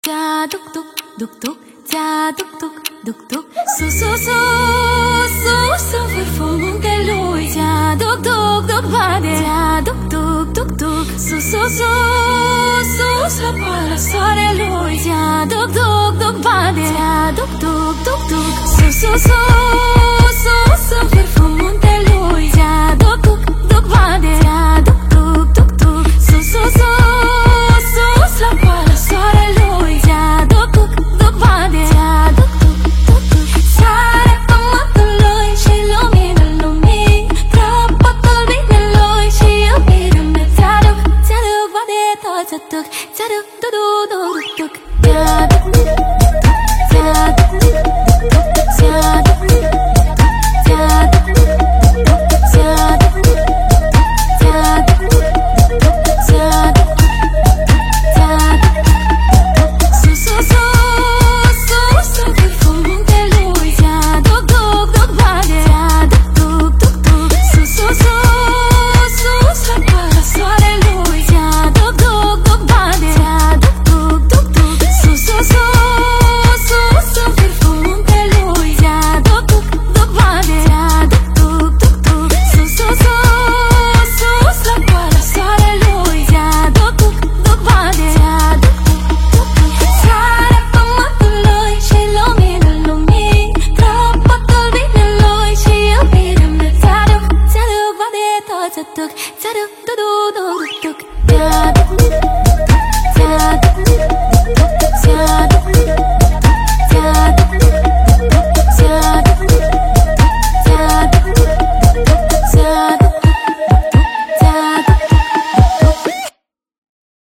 Tea duc duc duc duc, tea duc duc duc duc. Sus în vârful muntelui. Tea duc duc duc bade. Tea duc duc duc duc. Sus la poală soarelui. Tea duc duc duc bade. Tea duc duc duc duc. Sus în vârful